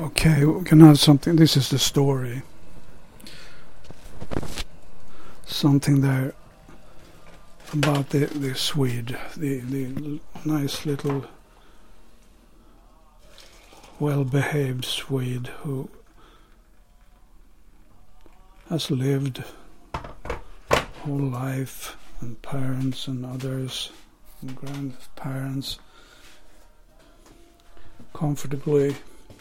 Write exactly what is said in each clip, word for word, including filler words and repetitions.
Okay, we can have something. This is the story. Something there about the, the Swede, the, the nice little well-behaved Swede who has lived whole life, and parents and others and grandparents comfortably.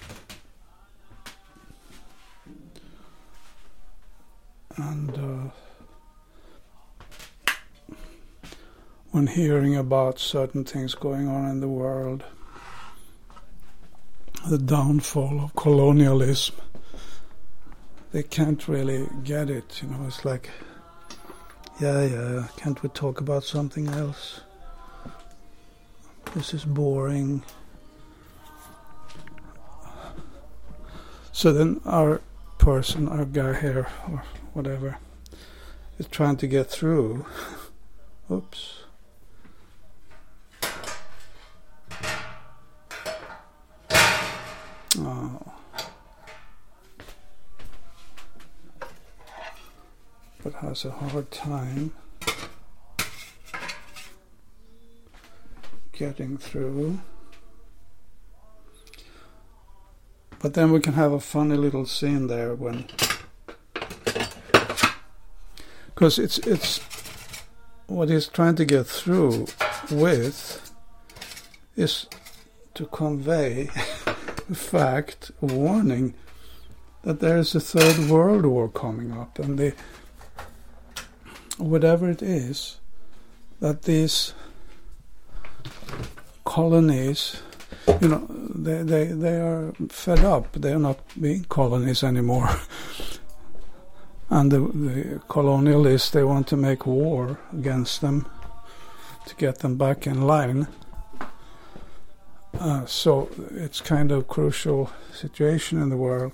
And uh, when hearing about certain things going on in the world, the downfall of colonialism, they can't really get it. You know, it's like, yeah, yeah, can't we talk about something else? This is boring. So then our person, our guy here, or whatever, is trying to get through. Oops. Oh. But has a hard time getting through. But then we can have a funny little scene there when, because it's it's what he's trying to get through with is to convey the fact, a warning, that there is a third world war coming up, and the whatever it is, that these colonies, you know, they, they, they are fed up. They are not being colonies anymore. And the, the colonialists, they want to make war against them to get them back in line. Uh, so it's kind of a crucial situation in the world.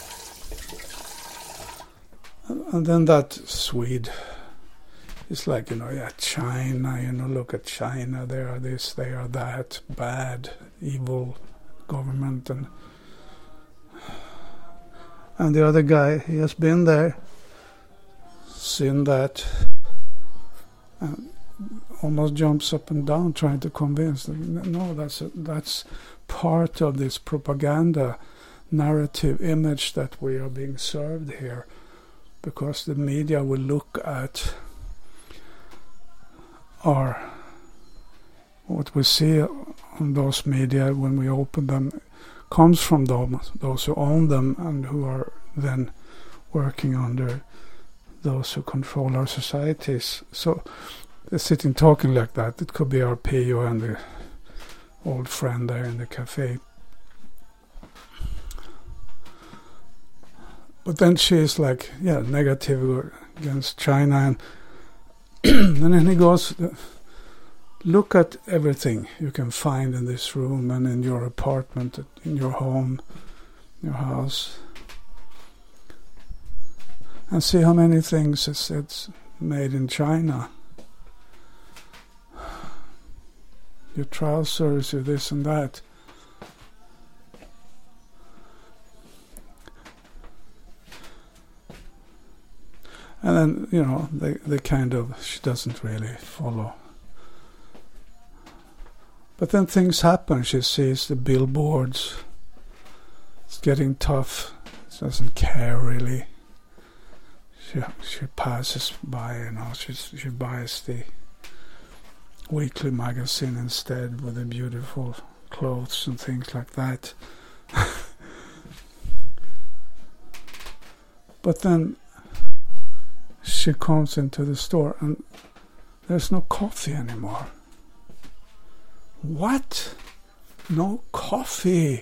And then that Swede is like, you know, yeah, China, you know, look at China, they are this, they are that, bad, evil government. And and the other guy, he has been there, seen that, and almost jumps up and down trying to convince them. No, that's a, that's part of this propaganda narrative image that we are being served here, because the media will look at our what we see on those media when we open them comes from those, those who own them and who are then working under those who control our societies. So they're sitting talking like that. It could be our P O and the old friend there in the cafe. But then she's like, yeah, negative against China. And, and then he goes, look at everything you can find in this room and in your apartment, in your home, your house. And see how many things it's, it's made in China. Your trousers, your this and that. And then, you know, they, they kind of, she doesn't really follow. But then things happen. She sees the billboards. It's getting tough. She doesn't care really. She she passes by, you know, she, she buys the weekly magazine instead with the beautiful clothes and things like that. But then she comes into the store and there's no coffee anymore. What? No coffee?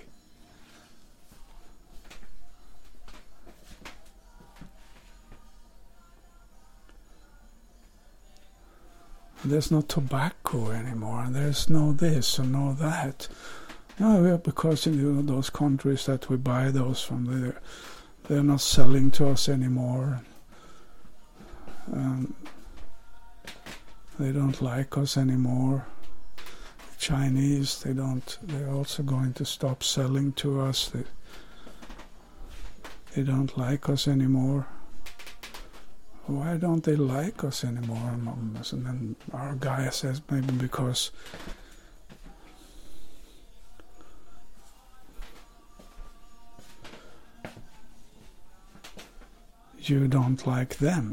There's no tobacco anymore, and there's no this and no that. No, yeah, because in you know, those countries that we buy those from, they're, they're not selling to us anymore. Um, they don't like us anymore. Chinese, they don't. They're also going to stop selling to us. They, they don't like us anymore. Why don't they like us anymore? And then our guy says maybe because you don't like them.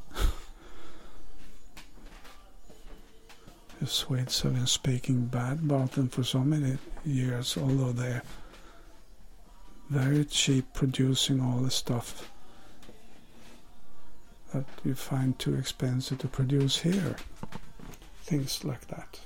The Swedes have been speaking bad about them for so many years, although they're very cheap producing all the stuff that you find too expensive to produce here. Things like that.